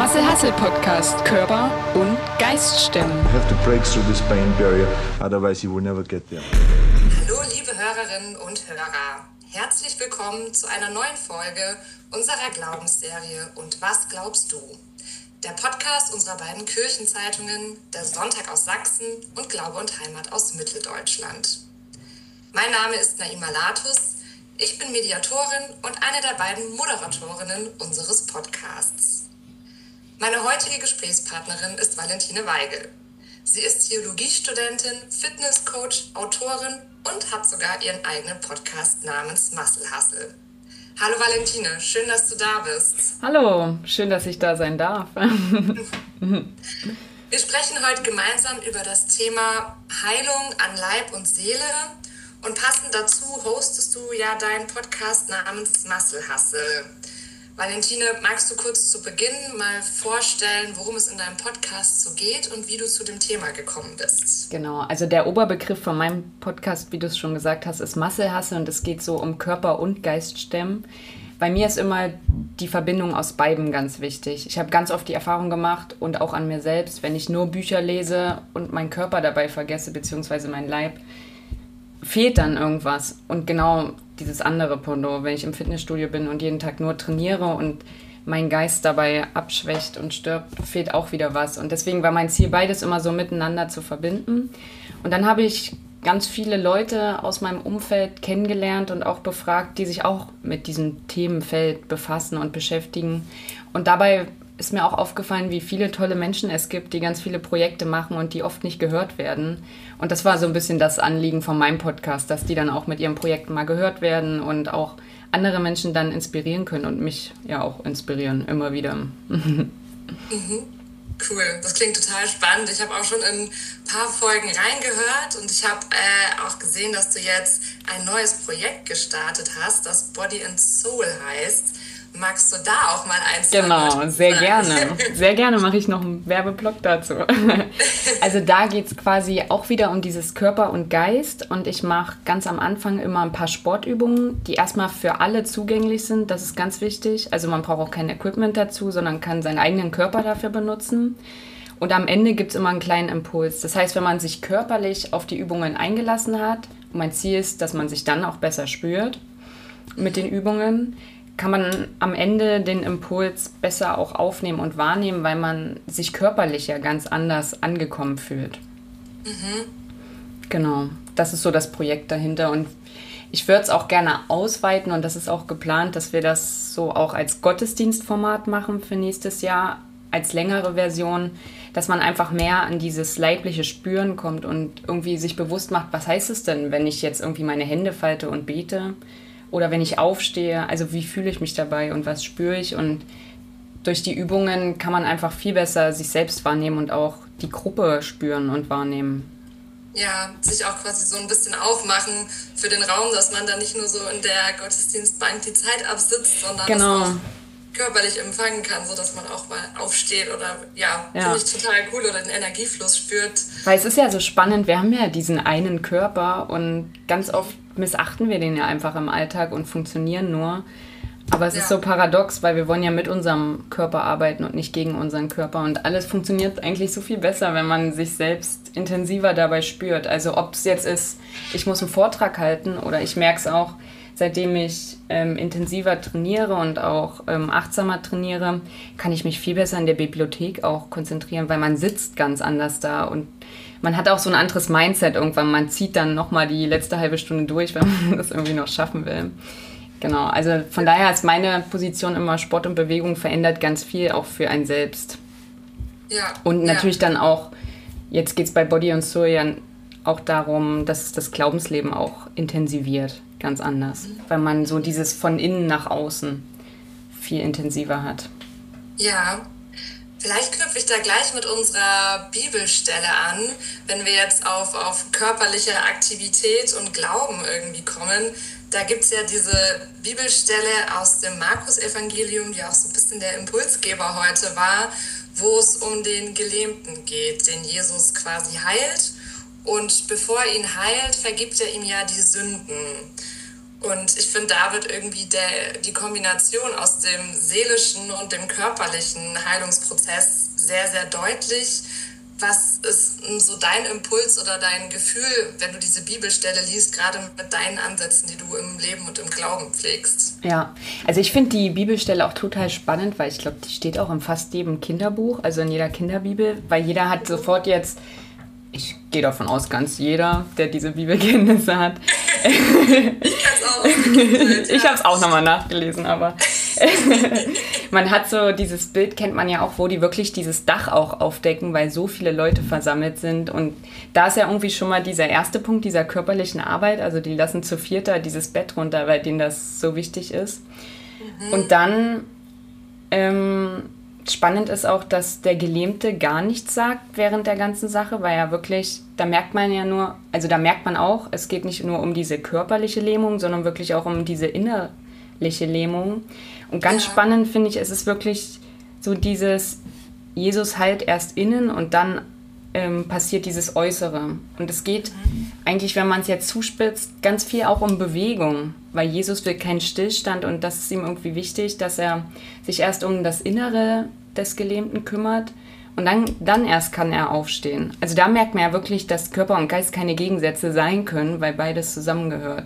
Marcel Hassel Podcast Körper und Geist stemmen. You have to break through this pain barrier, otherwise you will never get there. Hallo liebe Hörerinnen und Hörer, herzlich willkommen zu einer neuen Folge unserer Glaubensserie Und was glaubst du? Der Podcast unserer beiden Kirchenzeitungen, der Sonntag aus Sachsen und Glaube und Heimat aus Mitteldeutschland. Mein Name ist Naima Latus, ich bin Mediatorin und eine der beiden Moderatorinnen unseres Podcasts. Meine heutige Gesprächspartnerin ist Valentine Weigel. Sie ist Theologiestudentin, Fitnesscoach, Autorin und hat sogar ihren eigenen Podcast namens Marcel Hassel. Hallo Valentine, schön, dass du da bist. Hallo, schön, dass ich da sein darf. Wir sprechen heute gemeinsam über das Thema Heilung an Leib und Seele und passend dazu hostest du ja deinen Podcast namens Marcel Hassel. Valentine, magst du kurz zu Beginn mal vorstellen, worum es in deinem Podcast so geht und wie du zu dem Thema gekommen bist? Genau, also der Oberbegriff von meinem Podcast, wie du es schon gesagt hast, ist Marcel Hassel und es geht so um Körper und Geist stemmen. Bei mir ist immer die Verbindung aus beidem ganz wichtig. Ich habe ganz oft die Erfahrung gemacht und auch an mir selbst, wenn ich nur Bücher lese und meinen Körper dabei vergesse, beziehungsweise meinen Leib, fehlt dann irgendwas. Und genau dieses andere Pendant, wenn ich im Fitnessstudio bin und jeden Tag nur trainiere und mein Geist dabei abschwächt und stirbt, fehlt auch wieder was. Und deswegen war mein Ziel, beides immer so miteinander zu verbinden. Und dann habe ich ganz viele Leute aus meinem Umfeld kennengelernt und auch befragt, die sich auch mit diesem Themenfeld befassen und beschäftigen. Und dabei ist mir auch aufgefallen, wie viele tolle Menschen es gibt, die ganz viele Projekte machen und die oft nicht gehört werden. Und das war so ein bisschen das Anliegen von meinem Podcast, dass die dann auch mit ihren Projekten mal gehört werden und auch andere Menschen dann inspirieren können und mich ja auch inspirieren, immer wieder. Cool, das klingt total spannend. Ich habe auch schon in ein paar Folgen reingehört und ich habe auch gesehen, dass du jetzt ein neues Projekt gestartet hast, das Body and Soul heißt. Magst du da auch mal eins sagen? Genau, sehr gerne. Sehr gerne mache ich noch einen Werbeblock dazu. Also da geht es quasi auch wieder um dieses Körper und Geist und ich mache ganz am Anfang immer ein paar Sportübungen, die erstmal für alle zugänglich sind. Das ist ganz wichtig. Also man braucht auch kein Equipment dazu, sondern kann seinen eigenen Körper dafür benutzen. Und am Ende gibt es immer einen kleinen Impuls. Das heißt, wenn man sich körperlich auf die Übungen eingelassen hat, und mein Ziel ist, dass man sich dann auch besser spürt mit den Übungen, kann man am Ende den Impuls besser auch aufnehmen und wahrnehmen, weil man sich körperlich ja ganz anders angekommen fühlt. Genau, das ist so das Projekt dahinter und ich würde es auch gerne ausweiten und das ist auch geplant, dass wir das so auch als Gottesdienstformat machen für nächstes Jahr, als längere Version, dass man einfach mehr an dieses leibliche Spüren kommt und irgendwie sich bewusst macht, was heißt es denn, wenn ich jetzt irgendwie meine Hände falte und bete? Oder wenn ich aufstehe, also wie fühle ich mich dabei und was spüre ich? Und durch die Übungen kann man einfach viel besser sich selbst wahrnehmen und auch die Gruppe spüren und wahrnehmen. Ja, sich auch quasi so ein bisschen aufmachen für den Raum, dass man da nicht nur so in der Gottesdienstbank die Zeit absitzt, sondern das auch körperlich empfangen kann, sodass man auch mal aufsteht oder finde ich total cool oder den Energiefluss spürt. Weil es ist ja so spannend, wir haben ja diesen einen Körper und ganz oft missachten wir den ja einfach im Alltag und funktionieren nur. Aber es ist so paradox, weil wir wollen ja mit unserem Körper arbeiten und nicht gegen unseren Körper. Und alles funktioniert eigentlich so viel besser, wenn man sich selbst intensiver dabei spürt. Also ob es jetzt ist, ich muss einen Vortrag halten oder ich merke es auch, seitdem ich intensiver trainiere und auch achtsamer trainiere, kann ich mich viel besser in der Bibliothek auch konzentrieren, weil man sitzt ganz anders da und man hat auch so ein anderes Mindset irgendwann. Man zieht dann nochmal die letzte halbe Stunde durch, wenn man das irgendwie noch schaffen will. Genau, also von daher ist meine Position immer, Sport und Bewegung verändert ganz viel auch für einen selbst. Ja. Und natürlich dann auch, jetzt geht es bei Body and Soul ja auch darum, dass das Glaubensleben auch intensiviert, ganz anders. Weil man so dieses von innen nach außen viel intensiver hat. Ja. Vielleicht knüpfe ich da gleich mit unserer Bibelstelle an, wenn wir jetzt auf körperliche Aktivität und Glauben irgendwie kommen. Da gibt es ja diese Bibelstelle aus dem Markus-Evangelium, die auch so ein bisschen der Impulsgeber heute war, wo es um den Gelähmten geht, den Jesus quasi heilt. Und bevor er ihn heilt, vergibt er ihm ja die Sünden. Und ich finde, da wird irgendwie die Kombination aus dem seelischen und dem körperlichen Heilungsprozess sehr, sehr deutlich. Was ist so dein Impuls oder dein Gefühl, wenn du diese Bibelstelle liest, gerade mit deinen Ansätzen, die du im Leben und im Glauben pflegst? Ja, also ich finde die Bibelstelle auch total spannend, weil ich glaube, die steht auch in fast jedem Kinderbuch, also in jeder Kinderbibel, weil jeder hat sofort jetzt, ich gehe davon aus, ganz jeder, der diese Bibelkenntnisse hat. Ich habe es auch nochmal nachgelesen, aber man hat so dieses Bild, kennt man ja auch, wo die wirklich dieses Dach auch aufdecken, weil so viele Leute versammelt sind. Und da ist ja irgendwie schon mal dieser erste Punkt dieser körperlichen Arbeit, also die lassen zu vierter dieses Bett runter, weil denen das so wichtig ist. Und dann spannend ist auch, dass der Gelähmte gar nichts sagt während der ganzen Sache, weil er wirklich, da merkt man ja nur, also da merkt man auch, es geht nicht nur um diese körperliche Lähmung, sondern wirklich auch um diese innerliche Lähmung. Und ganz spannend finde ich, es ist wirklich so dieses, Jesus heilt erst innen und dann passiert dieses Äußere. Und es geht eigentlich, wenn man es jetzt zuspitzt, ganz viel auch um Bewegung, weil Jesus will keinen Stillstand und das ist ihm irgendwie wichtig, dass er sich erst um das Innere des Gelähmten kümmert und dann erst kann er aufstehen. Also da merkt man ja wirklich, dass Körper und Geist keine Gegensätze sein können, weil beides zusammengehört.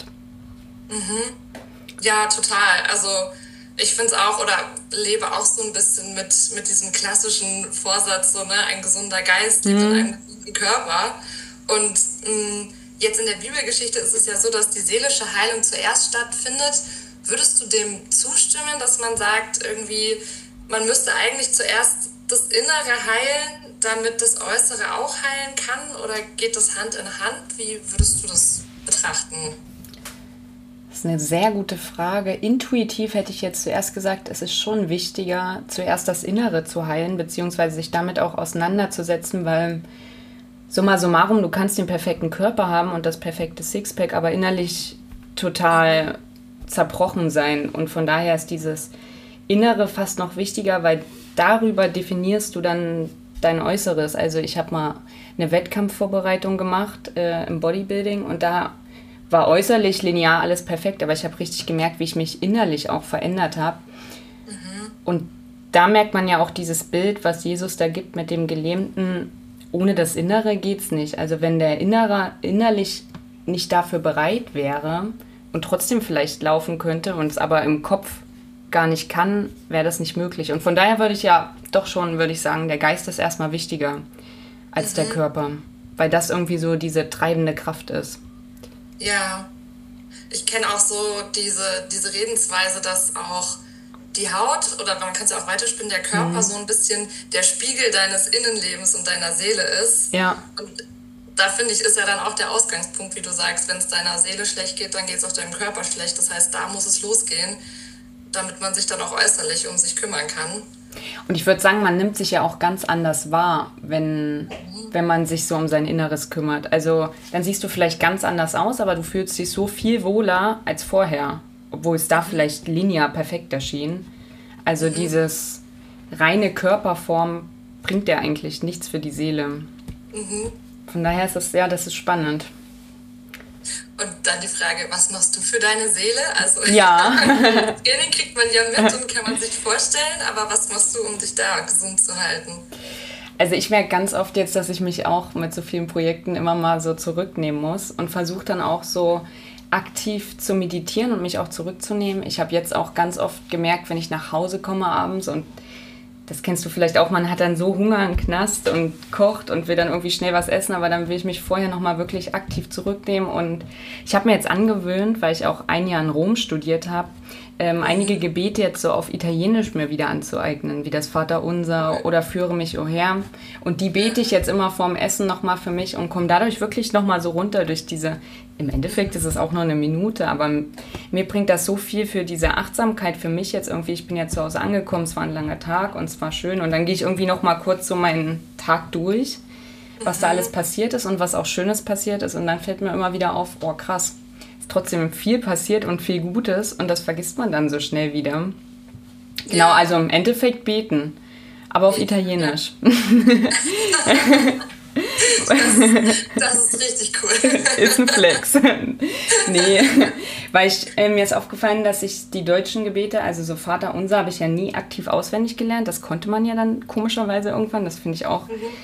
Ja, total. Also ich finde es auch oder lebe auch so ein bisschen mit diesem klassischen Vorsatz, so, ne, ein gesunder Geist lebt in einem gesunden Körper. Und jetzt in der Bibelgeschichte ist es ja so, dass die seelische Heilung zuerst stattfindet. Würdest du dem zustimmen, dass man sagt, irgendwie, man müsste eigentlich zuerst das Innere heilen, damit das Äußere auch heilen kann? Oder geht das Hand in Hand? Wie würdest du das betrachten? Das ist eine sehr gute Frage. Intuitiv hätte ich jetzt zuerst gesagt, es ist schon wichtiger, zuerst das Innere zu heilen, beziehungsweise sich damit auch auseinanderzusetzen, weil summa summarum, du kannst den perfekten Körper haben und das perfekte Sixpack, aber innerlich total zerbrochen sein. Und von daher ist dieses Innere fast noch wichtiger, weil darüber definierst du dann dein Äußeres. Also ich habe mal eine Wettkampfvorbereitung gemacht im Bodybuilding und da war äußerlich linear alles perfekt, aber ich habe richtig gemerkt, wie ich mich innerlich auch verändert habe. Und da merkt man ja auch dieses Bild, was Jesus da gibt mit dem Gelähmten, ohne das Innere geht's nicht. Also wenn der innerlich nicht dafür bereit wäre und trotzdem vielleicht laufen könnte und es aber im Kopf gar nicht kann, wäre das nicht möglich. Und von daher würde ich sagen, der Geist ist erstmal wichtiger als der Körper, weil das irgendwie so diese treibende Kraft ist. Ja, ich kenne auch so diese Redensweise, dass auch die Haut, oder man kann es ja auch weiterspinnen, der Körper so ein bisschen der Spiegel deines Innenlebens und deiner Seele ist. Ja. Und da finde ich, ist ja dann auch der Ausgangspunkt, wie du sagst, wenn es deiner Seele schlecht geht, dann geht es auch deinem Körper schlecht. Das heißt, da muss es losgehen, damit man sich dann auch äußerlich um sich kümmern kann. Und ich würde sagen, man nimmt sich ja auch ganz anders wahr, wenn man sich so um sein Inneres kümmert. Also dann siehst du vielleicht ganz anders aus, aber du fühlst dich so viel wohler als vorher, obwohl es da vielleicht linear perfekt erschien. Also dieses reine Körperform bringt ja eigentlich nichts für die Seele. Von daher ist das ist spannend. Und dann die Frage, was machst du für deine Seele? Also ja. Training kriegt man ja mit und kann man sich vorstellen, aber was machst du, um dich da gesund zu halten? Also ich merke ganz oft jetzt, dass ich mich auch mit so vielen Projekten immer mal so zurücknehmen muss und versuche dann auch so aktiv zu meditieren und mich auch zurückzunehmen. Ich habe jetzt auch ganz oft gemerkt, wenn ich nach Hause komme abends und das kennst du vielleicht auch, man hat dann so Hunger im Knast und kocht und will dann irgendwie schnell was essen, aber dann will ich mich vorher nochmal wirklich aktiv zurücknehmen. Und ich habe mir jetzt angewöhnt, weil ich auch ein Jahr in Rom studiert habe, einige Gebete jetzt so auf Italienisch mir wieder anzueignen, wie das Vaterunser oder Führe mich, o Herr. Und die bete ich jetzt immer vorm Essen nochmal für mich und komme dadurch wirklich nochmal so runter durch diese, im Endeffekt ist es auch nur eine Minute, aber mir bringt das so viel für diese Achtsamkeit für mich jetzt irgendwie. Ich bin jetzt zu Hause angekommen, es war ein langer Tag und es war schön und dann gehe ich irgendwie nochmal kurz so meinen Tag durch, was da alles passiert ist und was auch Schönes passiert ist und dann fällt mir immer wieder auf, oh krass, trotzdem viel passiert und viel Gutes und das vergisst man dann so schnell wieder. Genau, also im Endeffekt beten, aber auf Italienisch. Das ist richtig cool. Ist ein Flex. Nee, weil mir ist aufgefallen, dass ich die deutschen Gebete, also so Vater Unser, habe ich ja nie aktiv auswendig gelernt. Das konnte man ja dann komischerweise irgendwann. Das finde ich auch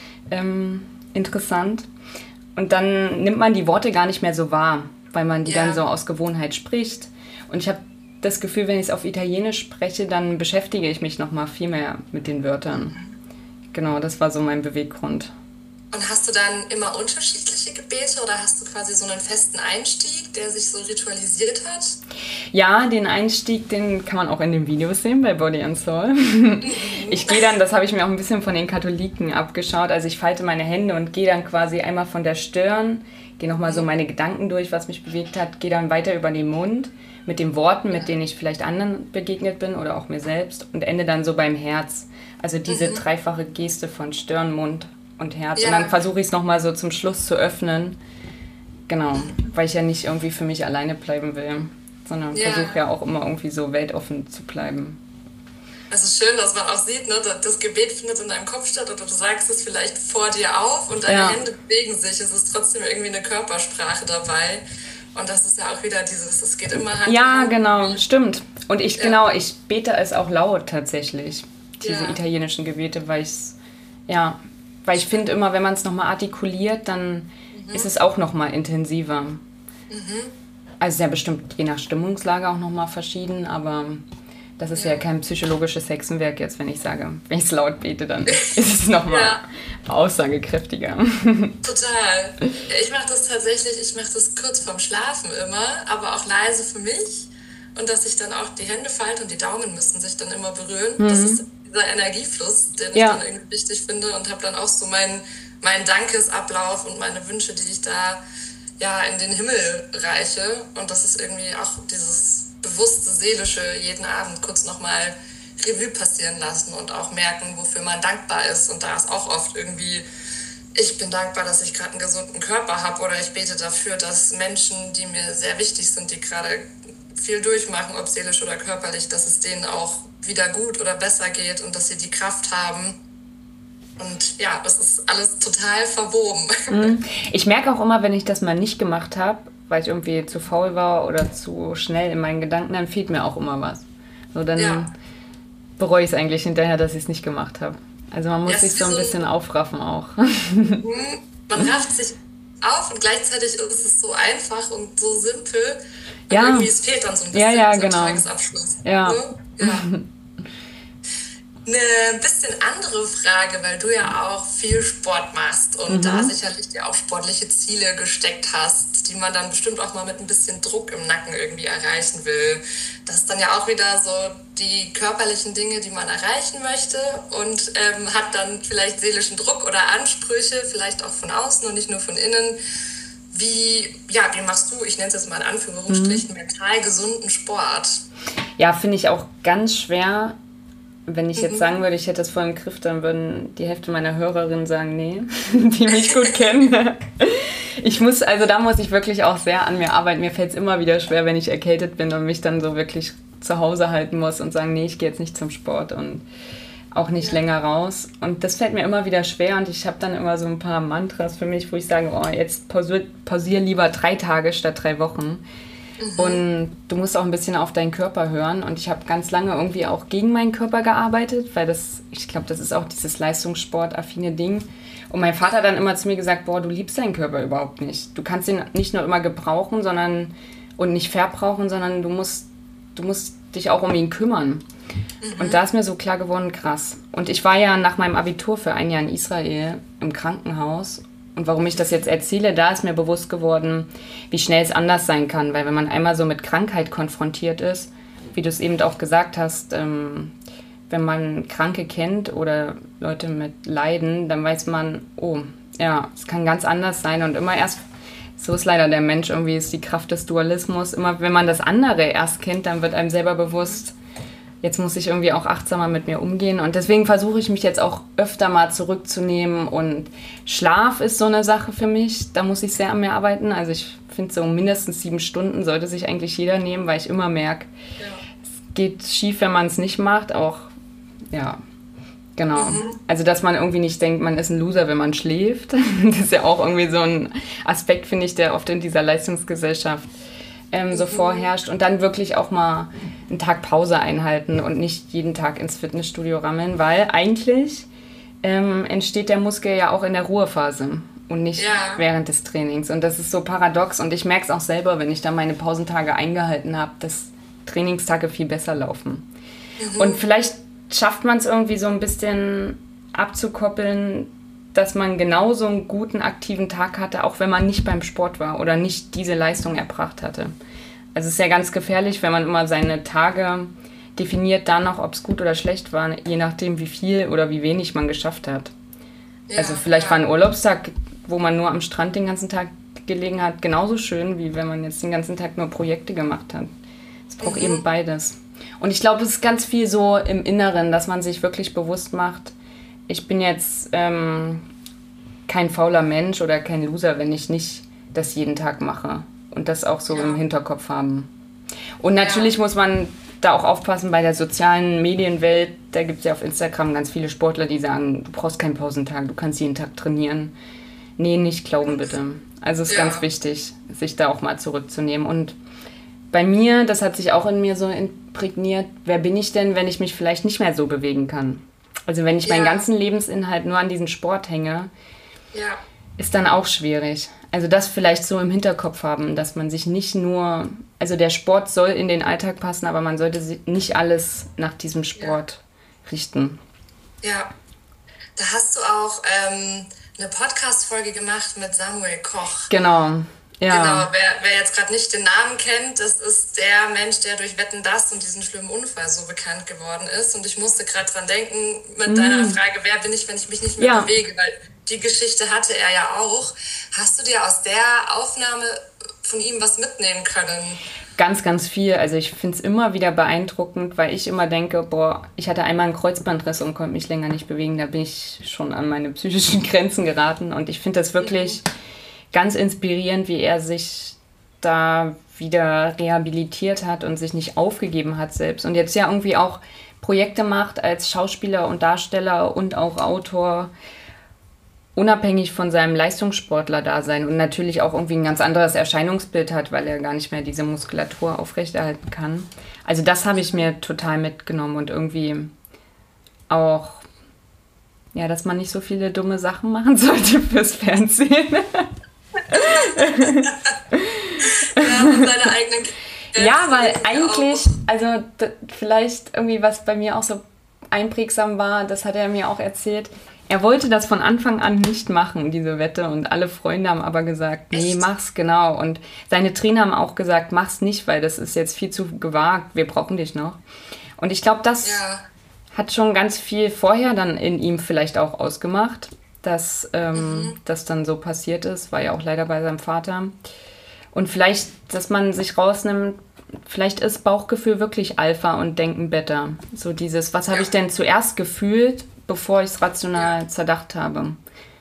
interessant. Und dann nimmt man die Worte gar nicht mehr so wahr, weil man die dann so aus Gewohnheit spricht. Und ich habe das Gefühl, wenn ich es auf Italienisch spreche, dann beschäftige ich mich nochmal viel mehr mit den Wörtern. Genau, das war so mein Beweggrund. Und hast du dann immer unterschiedliche Gebete oder hast du quasi so einen festen Einstieg, der sich so ritualisiert hat? Ja, den Einstieg, den kann man auch in den Videos sehen bei Body and Soul. Ich gehe dann, das habe ich mir auch ein bisschen von den Katholiken abgeschaut, also ich falte meine Hände und gehe dann quasi einmal von der Stirn, gehe nochmal so meine Gedanken durch, was mich bewegt hat, gehe dann weiter über den Mund mit den Worten, mit denen ich vielleicht anderen begegnet bin oder auch mir selbst und ende dann so beim Herz. Also diese dreifache Geste von Stirn, Mund und Herz. Ja. Und dann versuche ich es nochmal so zum Schluss zu öffnen. Genau, weil ich ja nicht irgendwie für mich alleine bleiben will, sondern versuche ja auch immer irgendwie so weltoffen zu bleiben. Es ist schön, dass man auch sieht, ne, das Gebet findet in deinem Kopf statt oder du sagst es vielleicht vor dir auf und deine Hände bewegen sich. Es ist trotzdem irgendwie eine Körpersprache dabei. Und das ist ja auch wieder dieses, es geht immer Hand in Hand. Ja, genau, stimmt. Und ich bete es auch laut tatsächlich, diese italienischen Gebete, weil ich finde immer, wenn man es nochmal artikuliert, dann ist es auch nochmal intensiver. Also ja bestimmt je nach Stimmungslage auch nochmal verschieden, aber das ist ja kein psychologisches Hexenwerk jetzt, wenn ich sage, wenn ich es laut bete, dann ist es nochmal aussagekräftiger. Total. Ja, ich mache das kurz vorm Schlafen immer, aber auch leise für mich. Und dass ich dann auch die Hände falte und die Daumen müssen sich dann immer berühren. Das ist dieser Energiefluss, den ich dann irgendwie wichtig finde und habe dann auch so meinen Dankesablauf und meine Wünsche, die ich da in den Himmel reiche. Und das ist irgendwie auch dieses bewusste, seelische, jeden Abend kurz nochmal Revue passieren lassen und auch merken, wofür man dankbar ist. Und da ist auch oft irgendwie, ich bin dankbar, dass ich gerade einen gesunden Körper habe oder ich bete dafür, dass Menschen, die mir sehr wichtig sind, die gerade viel durchmachen, ob seelisch oder körperlich, dass es denen auch wieder gut oder besser geht und dass sie die Kraft haben. Und ja, es ist alles total verwoben. Ich merke auch immer, wenn ich das mal nicht gemacht habe, weil ich irgendwie zu faul war oder zu schnell in meinen Gedanken, dann fehlt mir auch immer was. So, dann bereue ich es eigentlich hinterher, dass ich es nicht gemacht habe. Also man muss sich so ein bisschen aufraffen auch. Man rafft sich auf und gleichzeitig ist es so einfach und so simpel. Und irgendwie es fehlt dann so ein bisschen so Tagesabschluss. Ja. So? Ja. Eine bisschen andere Frage, weil du ja auch viel Sport machst und da sicherlich dir auch sportliche Ziele gesteckt hast, die man dann bestimmt auch mal mit ein bisschen Druck im Nacken irgendwie erreichen will. Das ist dann ja auch wieder so die körperlichen Dinge, die man erreichen möchte und hat dann vielleicht seelischen Druck oder Ansprüche, vielleicht auch von außen und nicht nur von innen. Wie machst du, ich nenne es jetzt mal in Anführungsstrichen, mental gesunden Sport? Ja, finde ich auch ganz schwer. Wenn ich jetzt sagen würde, ich hätte das voll im Griff, dann würden die Hälfte meiner Hörerinnen sagen, nee, die mich gut kennen. Da muss ich wirklich auch sehr an mir arbeiten. Mir fällt es immer wieder schwer, wenn ich erkältet bin und mich dann so wirklich zu Hause halten muss und sagen, nee, ich gehe jetzt nicht zum Sport und auch nicht länger raus. Und das fällt mir immer wieder schwer und ich habe dann immer so ein paar Mantras für mich, wo ich sage, jetzt pausier lieber 3 Tage statt 3 Wochen. Und du musst auch ein bisschen auf deinen Körper hören. Und ich habe ganz lange irgendwie auch gegen meinen Körper gearbeitet, weil ich glaube, das ist auch dieses Leistungssport-affine Ding. Und mein Vater hat dann immer zu mir gesagt, du liebst deinen Körper überhaupt nicht. Du kannst ihn nicht nur immer gebrauchen und nicht verbrauchen, sondern du musst dich auch um ihn kümmern. Und da ist mir so klar geworden, krass. Und ich war ja nach meinem Abitur für 1 Jahr in Israel im Krankenhaus. Und warum ich das jetzt erzähle, da ist mir bewusst geworden, wie schnell es anders sein kann. Weil wenn man einmal so mit Krankheit konfrontiert ist, wie du es eben auch gesagt hast, wenn man Kranke kennt oder Leute mit Leiden, dann weiß man, es kann ganz anders sein. Und immer erst, so ist leider der Mensch, irgendwie ist die Kraft des Dualismus. Immer wenn man das andere erst kennt, dann wird einem selber bewusst, jetzt muss ich irgendwie auch achtsamer mit mir umgehen. Und deswegen versuche ich mich jetzt auch öfter mal zurückzunehmen. Und Schlaf ist so eine Sache für mich. Da muss ich sehr an mir arbeiten. Also ich finde, so mindestens 7 Stunden sollte sich eigentlich jeder nehmen, weil ich immer merke, es geht schief, wenn man es nicht macht. Auch, Genau. Also, dass man irgendwie nicht denkt, man ist ein Loser, wenn man schläft. Das ist ja auch irgendwie so ein Aspekt, finde ich, der oft in dieser Leistungsgesellschaft so vorherrscht. Und dann wirklich auch mal einen Tag Pause einhalten und nicht jeden Tag ins Fitnessstudio rammeln, weil eigentlich entsteht der Muskel ja auch in der Ruhephase und nicht während des Trainings. Und das ist so paradox. Und ich merke es auch selber, wenn ich da meine Pausentage eingehalten habe, dass Trainingstage viel besser laufen. Und vielleicht schafft man es irgendwie so ein bisschen abzukoppeln, dass man genauso einen guten, aktiven Tag hatte, auch wenn man nicht beim Sport war oder nicht diese Leistung erbracht hatte. Also es ist ja ganz gefährlich, wenn man immer seine Tage definiert danach, ob es gut oder schlecht war, je nachdem, wie viel oder wie wenig man geschafft hat. Ja, also vielleicht war ein Urlaubstag, wo man nur am Strand den ganzen Tag gelegen hat, genauso schön, wie wenn man jetzt den ganzen Tag nur Projekte gemacht hat. Es braucht eben beides. Und ich glaube, es ist ganz viel so im Inneren, dass man sich wirklich bewusst macht, ich bin jetzt kein fauler Mensch oder kein Loser, wenn ich nicht das jeden Tag mache und das auch so im Hinterkopf haben. Und natürlich muss man da auch aufpassen bei der sozialen Medienwelt. Da gibt es ja auf Instagram ganz viele Sportler, die sagen, du brauchst keinen Pausentag, du kannst jeden Tag trainieren. Nee, nicht glauben bitte. Also es ist ganz wichtig, sich da auch mal zurückzunehmen. Und bei mir, das hat sich auch in mir so imprägniert, wer bin ich denn, wenn ich mich vielleicht nicht mehr so bewegen kann? Also wenn ich meinen ganzen Lebensinhalt nur an diesen Sport hänge, ist dann auch schwierig. Also das vielleicht so im Hinterkopf haben, dass man sich nicht nur, also der Sport soll in den Alltag passen, aber man sollte nicht alles nach diesem Sport richten. Ja, da hast du auch eine Podcast-Folge gemacht mit Samuel Koch. Genau. Ja. Genau, wer jetzt gerade nicht den Namen kennt, das ist der Mensch, der durch Wetten, dass und diesen schlimmen Unfall so bekannt geworden ist. Und ich musste gerade dran denken mit deiner Frage, wer bin ich, wenn ich mich nicht mehr bewege? Weil die Geschichte hatte er ja auch. Hast du dir aus der Aufnahme von ihm was mitnehmen können? Ganz, ganz viel. Also ich finde es immer wieder beeindruckend, weil ich immer denke, ich hatte einmal einen Kreuzbandriss und konnte mich länger nicht bewegen. Da bin ich schon an meine psychischen Grenzen geraten. Und ich finde das wirklich ganz inspirierend, wie er sich da wieder rehabilitiert hat und sich nicht aufgegeben hat selbst. Und jetzt ja irgendwie auch Projekte macht als Schauspieler und Darsteller und auch Autor, unabhängig von seinem Leistungssportler-Dasein und natürlich auch irgendwie ein ganz anderes Erscheinungsbild hat, weil er gar nicht mehr diese Muskulatur aufrechterhalten kann. Also das habe ich mir total mitgenommen und irgendwie auch, ja, dass man nicht so viele dumme Sachen machen sollte fürs Fernsehen. Mit seiner eigenen Ja, weil eigentlich, also vielleicht irgendwie, was bei mir auch so einprägsam war, das hat er mir auch erzählt, er wollte das von Anfang an nicht machen, diese Wette, und alle Freunde haben aber gesagt, nee, mach's, genau. Und seine Trainer haben auch gesagt, mach's nicht, weil das ist jetzt viel zu gewagt, wir brauchen dich noch. Und ich glaube, das hat schon ganz viel vorher dann in ihm vielleicht auch ausgemacht, dass das dann so passiert ist, war ja auch leider bei seinem Vater. Und vielleicht, dass man sich rausnimmt, vielleicht ist Bauchgefühl wirklich Alpha und Denken Beta. So dieses, was habe ich denn zuerst gefühlt, bevor ich es rational zerdacht habe.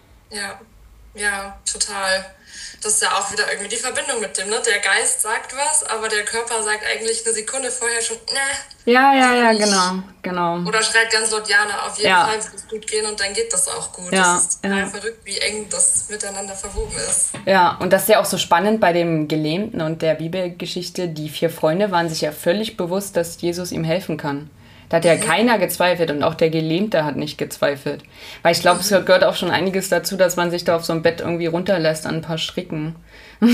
Ja, total. Das ist ja auch wieder irgendwie die Verbindung mit dem, ne? Der Geist sagt was, aber der Körper sagt eigentlich eine Sekunde vorher schon, Ja, genau. Oder schreit ganz laut, Jana, auf jeden Fall wird es gut gehen und dann geht das auch gut. Ja, das ist total verrückt, wie eng das miteinander verwoben ist. Ja, und das ist ja auch so spannend bei dem Gelähmten und der Bibelgeschichte. Die 4 Freunde waren sich ja völlig bewusst, dass Jesus ihm helfen kann. Da hat ja keiner gezweifelt und auch der Gelähmte hat nicht gezweifelt. Weil ich glaube, es gehört auch schon einiges dazu, dass man sich da auf so ein Bett irgendwie runterlässt an ein paar Stricken. Ja,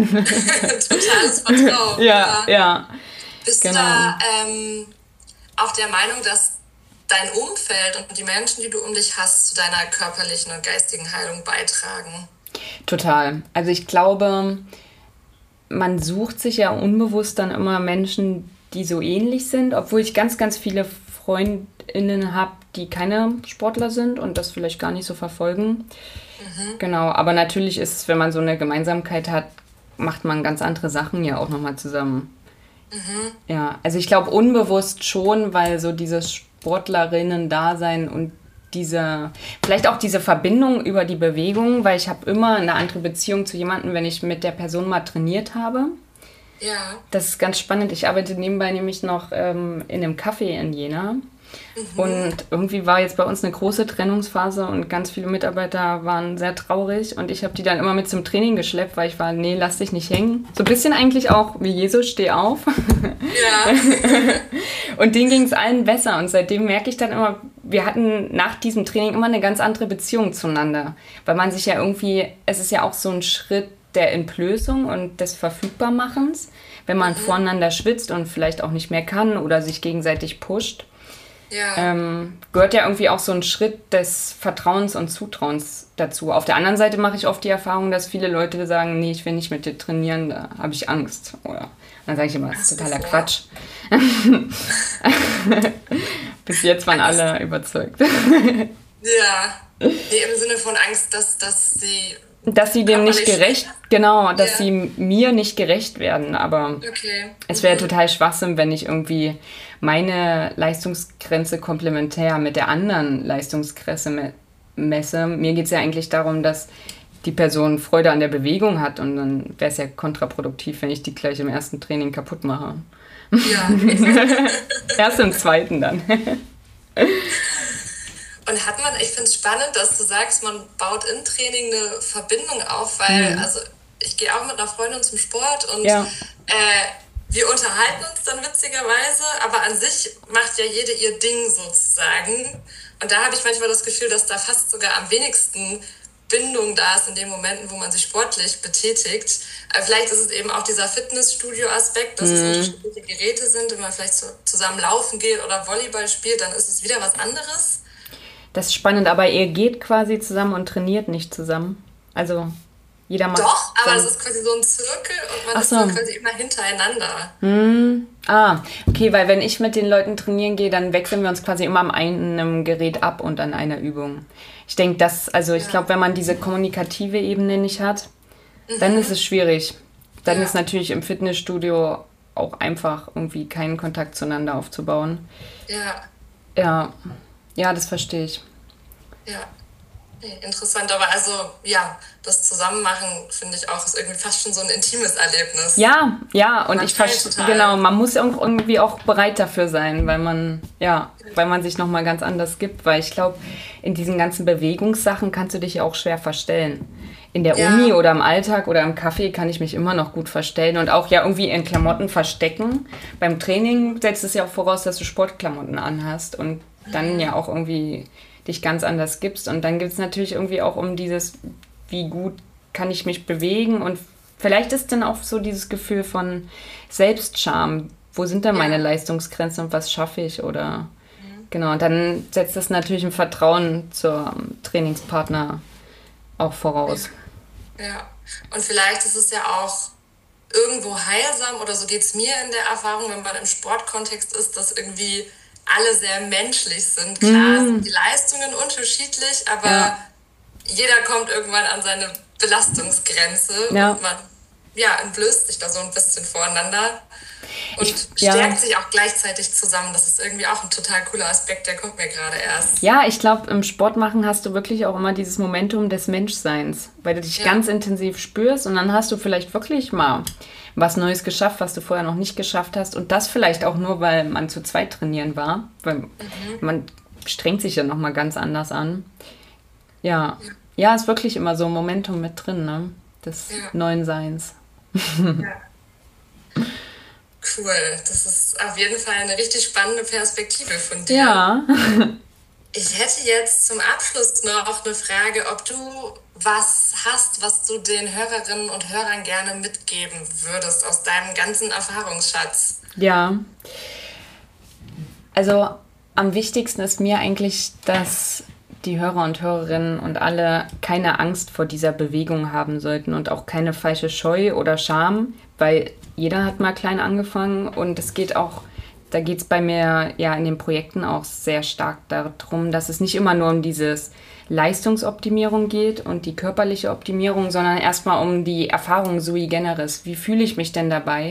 totales Vertrauen. Ja. Bist du da auch der Meinung, dass dein Umfeld und die Menschen, die du um dich hast, zu deiner körperlichen und geistigen Heilung beitragen? Total. Also ich glaube, man sucht sich ja unbewusst dann immer Menschen, die so ähnlich sind, obwohl ich ganz, ganz viele FreundInnen habe, die keine Sportler sind und das vielleicht gar nicht so verfolgen. Genau, aber natürlich ist es, wenn man so eine Gemeinsamkeit hat, macht man ganz andere Sachen ja auch nochmal zusammen. Ja, also ich glaube unbewusst schon, weil so dieses Sportlerinnen-Dasein und vielleicht auch diese Verbindung über die Bewegung, weil ich habe immer eine andere Beziehung zu jemandem, wenn ich mit der Person mal trainiert habe. Ja. Das ist ganz spannend. Ich arbeite nebenbei nämlich noch in einem Café in Jena. Und irgendwie war jetzt bei uns eine große Trennungsphase und ganz viele Mitarbeiter waren sehr traurig und ich habe die dann immer mit zum Training geschleppt, weil ich war, nee, lass dich nicht hängen. So ein bisschen eigentlich auch wie Jesus, steh auf. Ja. Und denen ging es allen besser und seitdem merke ich dann immer, wir hatten nach diesem Training immer eine ganz andere Beziehung zueinander, weil man sich ja irgendwie, es ist ja auch so ein Schritt der Entblößung und des Verfügbarmachens, wenn man voreinander schwitzt und vielleicht auch nicht mehr kann oder sich gegenseitig pusht. Ja. Gehört ja irgendwie auch so ein Schritt des Vertrauens und Zutrauens dazu. Auf der anderen Seite mache ich oft die Erfahrung, dass viele Leute sagen, nee, ich will nicht mit dir trainieren, da habe ich Angst. Oder dann sage ich immer, das ist totaler Quatsch. Bis jetzt waren alle überzeugt. Ja. Nee, im Sinne von Angst, dass sie dem nicht gerecht, genau, dass sie mir nicht gerecht werden, aber es wäre total Schwachsinn, wenn ich irgendwie meine Leistungsgrenze komplementär mit der anderen Leistungsgrenze messe. Mir geht es ja eigentlich darum, dass die Person Freude an der Bewegung hat und dann wäre es ja kontraproduktiv, wenn ich die gleich im ersten Training kaputt mache. Ja. Erst im zweiten dann. Und ich finde es spannend, dass du sagst, man baut im Training eine Verbindung auf, weil, also ich gehe auch mit einer Freundin zum Sport und wir unterhalten uns dann witzigerweise, aber an sich macht ja jede ihr Ding sozusagen. Und da habe ich manchmal das Gefühl, dass da fast sogar am wenigsten Bindung da ist in den Momenten, wo man sich sportlich betätigt. Aber vielleicht ist es eben auch dieser Fitnessstudio-Aspekt, dass es unterschiedliche Geräte sind, wenn man vielleicht zusammen laufen geht oder Volleyball spielt, dann ist es wieder was anderes. Das ist spannend, aber ihr geht quasi zusammen und trainiert nicht zusammen. Also jeder macht... Doch, aber es ist quasi so ein Zirkel und man ist so quasi immer hintereinander. Okay, weil wenn ich mit den Leuten trainieren gehe, dann wechseln wir uns quasi immer an einem Gerät ab und an einer Übung. Ich denke, ich glaube, wenn man diese kommunikative Ebene nicht hat, dann ist es schwierig. Dann ist natürlich im Fitnessstudio auch einfach irgendwie keinen Kontakt zueinander aufzubauen. Ja, das verstehe ich. Ja, interessant. Aber also, das Zusammenmachen, finde ich auch, ist irgendwie fast schon so ein intimes Erlebnis. Ja, und ich verstehe, genau, man muss irgendwie auch bereit dafür sein, weil man sich nochmal ganz anders gibt, weil ich glaube, in diesen ganzen Bewegungssachen kannst du dich ja auch schwer verstellen. In der Uni oder im Alltag oder im Café kann ich mich immer noch gut verstellen und auch irgendwie in Klamotten verstecken. Beim Training setzt es ja auch voraus, dass du Sportklamotten anhast und dann ja auch irgendwie dich ganz anders gibst. Und dann gibt es natürlich irgendwie auch um dieses, wie gut kann ich mich bewegen und vielleicht ist dann auch so dieses Gefühl von Selbstscham. Wo sind denn meine Leistungsgrenzen und was schaffe ich? Oder genau, und dann setzt das natürlich ein Vertrauen zum Trainingspartner auch voraus. Ja, und vielleicht ist es ja auch irgendwo heilsam oder so geht es mir in der Erfahrung, wenn man im Sportkontext ist, dass irgendwie alle sehr menschlich sind. Klar sind die Leistungen unterschiedlich, aber jeder kommt irgendwann an seine Belastungsgrenze und man entblößt sich da so ein bisschen voreinander und stärkt sich auch gleichzeitig zusammen. Das ist irgendwie auch ein total cooler Aspekt, der kommt mir gerade erst. Ja, ich glaube, im Sport machen hast du wirklich auch immer dieses Momentum des Menschseins, weil du dich ganz intensiv spürst und dann hast du vielleicht wirklich mal was Neues geschafft, was du vorher noch nicht geschafft hast und das vielleicht auch nur, weil man zu zweit trainieren war, weil man strengt sich ja nochmal ganz anders an. Ja, ist wirklich immer so ein Momentum mit drin, ne? Des neuen Seins. Cool, das ist auf jeden Fall eine richtig spannende Perspektive von dir. Ja. Ich hätte jetzt zum Abschluss noch eine Frage, ob du was hast, was du den Hörerinnen und Hörern gerne mitgeben würdest aus deinem ganzen Erfahrungsschatz. Ja, also am wichtigsten ist mir eigentlich, dass die Hörer und Hörerinnen und alle keine Angst vor dieser Bewegung haben sollten und auch keine falsche Scheu oder Scham, weil jeder hat mal klein angefangen und es geht auch, da geht es bei mir ja in den Projekten auch sehr stark darum, dass es nicht immer nur um dieses Leistungsoptimierung geht und die körperliche Optimierung, sondern erstmal um die Erfahrung sui generis. Wie fühle ich mich denn dabei?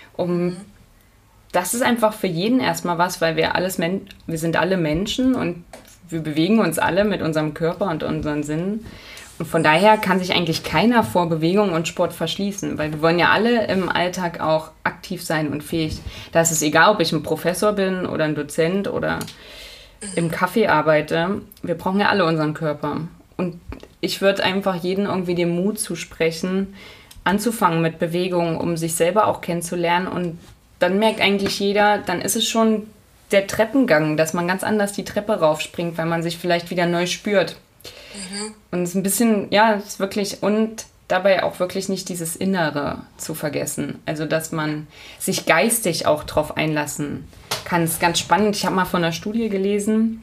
Das ist einfach für jeden erstmal was, weil wir sind alle Menschen und wir bewegen uns alle mit unserem Körper und unseren Sinnen. Und von daher kann sich eigentlich keiner vor Bewegung und Sport verschließen, weil wir wollen ja alle im Alltag auch aktiv sein und fähig. Da ist es egal, ob ich ein Professor bin oder ein Dozent oder im Café arbeite, wir brauchen ja alle unseren Körper. Und ich würde einfach jedem irgendwie den Mut zusprechen, anzufangen mit Bewegung, um sich selber auch kennenzulernen. Und dann merkt eigentlich jeder, dann ist es schon der Treppengang, dass man ganz anders die Treppe raufspringt, weil man sich vielleicht wieder neu spürt. Und es ist ein bisschen, ja, es ist wirklich, und dabei auch wirklich nicht dieses Innere zu vergessen. Also, dass man sich geistig auch drauf einlassen kann. Es ist ganz spannend. Ich habe mal von einer Studie gelesen,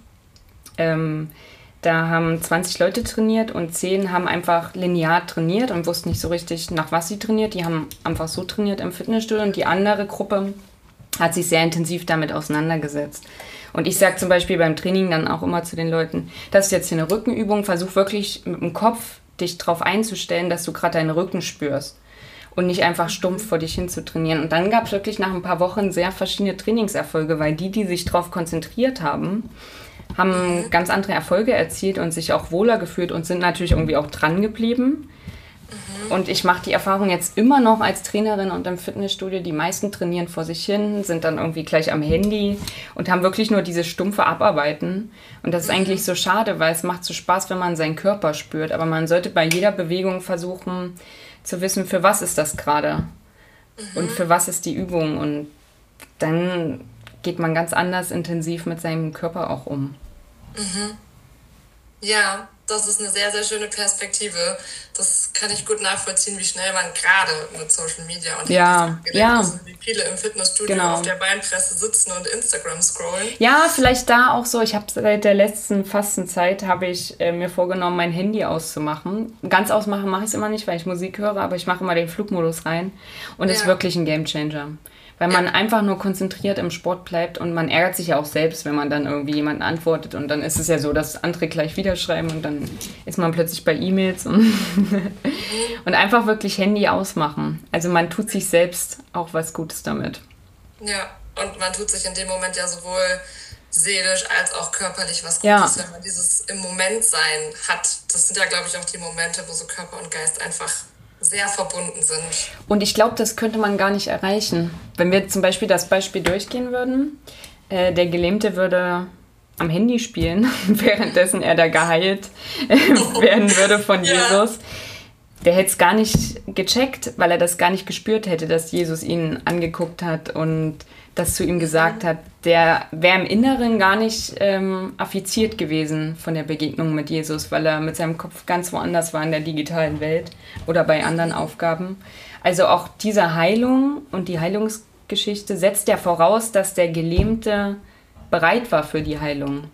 da haben 20 Leute trainiert und 10 haben einfach linear trainiert und wussten nicht so richtig, nach was sie trainiert. Die haben einfach so trainiert im Fitnessstudio und die andere Gruppe hat sich sehr intensiv damit auseinandergesetzt. Und ich sage zum Beispiel beim Training dann auch immer zu den Leuten, das ist jetzt hier eine Rückenübung, versuch wirklich mit dem Kopf dich darauf einzustellen, dass du gerade deinen Rücken spürst und nicht einfach stumpf vor dich hin zu trainieren. Und dann gab es wirklich nach ein paar Wochen sehr verschiedene Trainingserfolge, weil die sich darauf konzentriert haben ganz andere Erfolge erzielt und sich auch wohler gefühlt und sind natürlich irgendwie auch dran geblieben. Und ich mache die Erfahrung jetzt immer noch als Trainerin und im Fitnessstudio. Die meisten trainieren vor sich hin, sind dann irgendwie gleich am Handy und haben wirklich nur diese stumpfe Abarbeiten. Und das ist eigentlich so schade, weil es macht so Spaß, wenn man seinen Körper spürt. Aber man sollte bei jeder Bewegung versuchen zu wissen, für was ist das gerade und für was ist die Übung. Und dann geht man ganz anders intensiv mit seinem Körper auch um. Ja, das ist eine sehr, sehr schöne Perspektive. Das kann ich gut nachvollziehen, wie schnell man gerade mit Social Media und wie viele im Fitnessstudio auf der Beinpresse sitzen und Instagram scrollen. Ja, vielleicht da auch so. Ich habe seit der letzten Fastenzeit mir vorgenommen, mein Handy auszumachen. Ganz ausmachen mache ich es immer nicht, weil ich Musik höre, aber ich mache immer den Flugmodus rein und ist wirklich ein Gamechanger. Weil man einfach nur konzentriert im Sport bleibt und man ärgert sich ja auch selbst, wenn man dann irgendwie jemanden antwortet und dann ist es ja so, dass andere gleich wieder schreiben und dann ist man plötzlich bei E-Mails und einfach wirklich Handy ausmachen. Also man tut sich selbst auch was Gutes damit. Ja, und man tut sich in dem Moment ja sowohl seelisch als auch körperlich was Gutes, wenn man dieses im Moment sein hat. Das sind ja, glaube ich, auch die Momente, wo so Körper und Geist einfach sehr verbunden sind. Und ich glaube, das könnte man gar nicht erreichen. Wenn wir zum Beispiel das Beispiel durchgehen würden, der Gelähmte würde am Handy spielen, währenddessen er da geheilt werden würde von Jesus. Der hätte es gar nicht gecheckt, weil er das gar nicht gespürt hätte, dass Jesus ihn angeguckt hat und das zu ihm gesagt hat. Der wäre im Inneren gar nicht affiziert gewesen von der Begegnung mit Jesus, weil er mit seinem Kopf ganz woanders war in der digitalen Welt oder bei anderen Aufgaben. Also auch diese Heilung und die Heilungsgeschichte setzt ja voraus, dass der Gelähmte bereit war für die Heilung.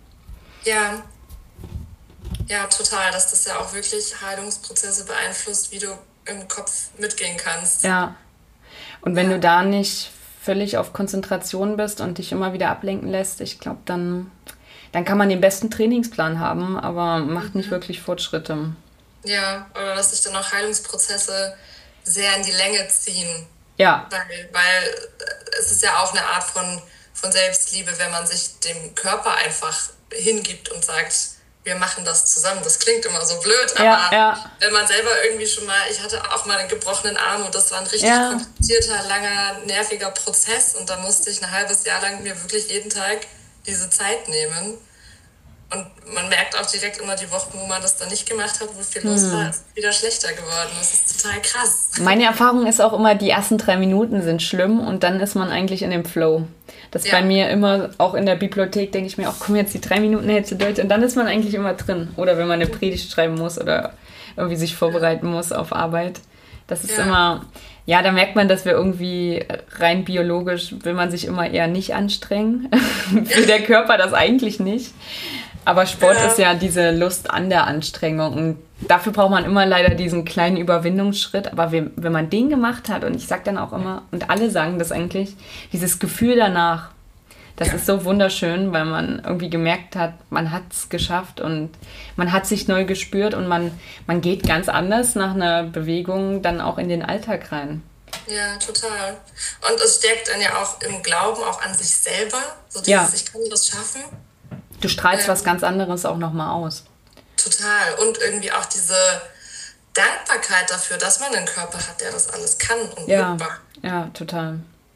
Ja, total, dass das ja auch wirklich Heilungsprozesse beeinflusst, wie du im Kopf mitgehen kannst. Ja, und wenn du da nicht völlig auf Konzentration bist und dich immer wieder ablenken lässt, ich glaube, dann kann man den besten Trainingsplan haben, aber macht nicht wirklich Fortschritte. Ja, oder dass sich dann auch Heilungsprozesse sehr in die Länge ziehen. Ja. Weil es ist ja auch eine Art von Selbstliebe, wenn man sich dem Körper einfach hingibt und sagt, wir machen das zusammen. Das klingt immer so blöd, aber wenn man selber irgendwie schon mal, ich hatte auch mal einen gebrochenen Arm und das war ein richtig komplizierter, langer, nerviger Prozess und da musste ich ein halbes Jahr lang mir wirklich jeden Tag diese Zeit nehmen. Und man merkt auch direkt immer die Wochen, wo man das dann nicht gemacht hat, wo viel los war, ist wieder schlechter geworden. Das ist total krass. Meine Erfahrung ist auch immer, die ersten 3 Minuten sind schlimm und dann ist man eigentlich in dem Flow. Das ist bei mir immer, auch in der Bibliothek, denke ich mir, ach komm, jetzt die 3 Minuten hältst du durch und dann ist man eigentlich immer drin. Oder wenn man eine Predigt schreiben muss oder irgendwie sich vorbereiten muss auf Arbeit. Das ist immer, da merkt man, dass wir irgendwie rein biologisch, will man sich immer eher nicht anstrengen. Will der Körper das eigentlich nicht. Aber Sport ist ja diese Lust an der Anstrengung und dafür braucht man immer leider diesen kleinen Überwindungsschritt. Aber wenn man den gemacht hat, und ich sage dann auch immer, und alle sagen das eigentlich, dieses Gefühl danach, das ist so wunderschön, weil man irgendwie gemerkt hat, man hat es geschafft und man hat sich neu gespürt und man geht ganz anders nach einer Bewegung dann auch in den Alltag rein. Ja, total. Und es stärkt dann ja auch im Glauben auch an sich selber, so dieses, ich kann das schaffen. Du strahlst was ganz anderes auch nochmal aus. Total. Und irgendwie auch diese Dankbarkeit dafür, dass man einen Körper hat, der das alles kann und mitmacht. Ja, total.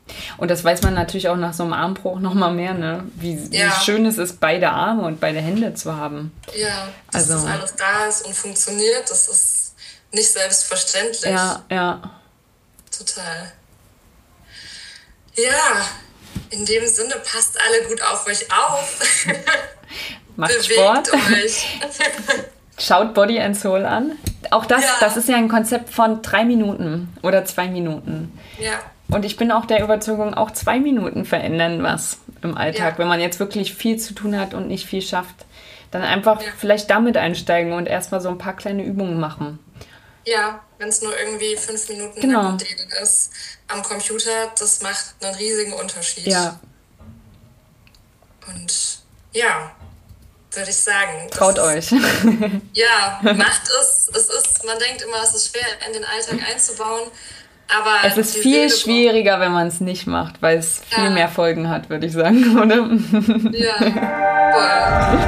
Und das weiß man natürlich auch nach so einem Armbruch noch mal mehr, ne? Wie schön es ist, beide Arme und beide Hände zu haben. Ja, dass das alles da ist und funktioniert, das ist nicht selbstverständlich. Ja. Total. Ja, in dem Sinne, passt alle gut auf euch auf. Macht Bewegt Sport. euch. Schaut Body and Soul an. Auch das ist ja ein Konzept von 3 Minuten oder 2 Minuten. Ja. Und ich bin auch der Überzeugung, auch 2 Minuten verändern was im Alltag. Ja. Wenn man jetzt wirklich viel zu tun hat und nicht viel schafft, dann einfach vielleicht damit einsteigen und erstmal so ein paar kleine Übungen machen. Ja, wenn es nur irgendwie 5 Minuten Nackendehnung ist am Computer, das macht einen riesigen Unterschied. Ja. Und ja, würde ich sagen. Traut euch. Ja, macht es. Man denkt immer, es ist schwer in den Alltag einzubauen. Aber es ist viel schwieriger, wenn man es nicht macht, weil es viel mehr Folgen hat, würde ich sagen, oder? Ja, voll.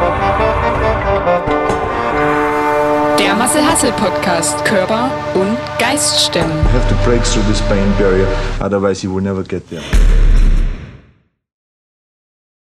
Der Marcel Hassel Podcast Körper und Geist stemmen. You have to break through this pain barrier, otherwise you will never get there.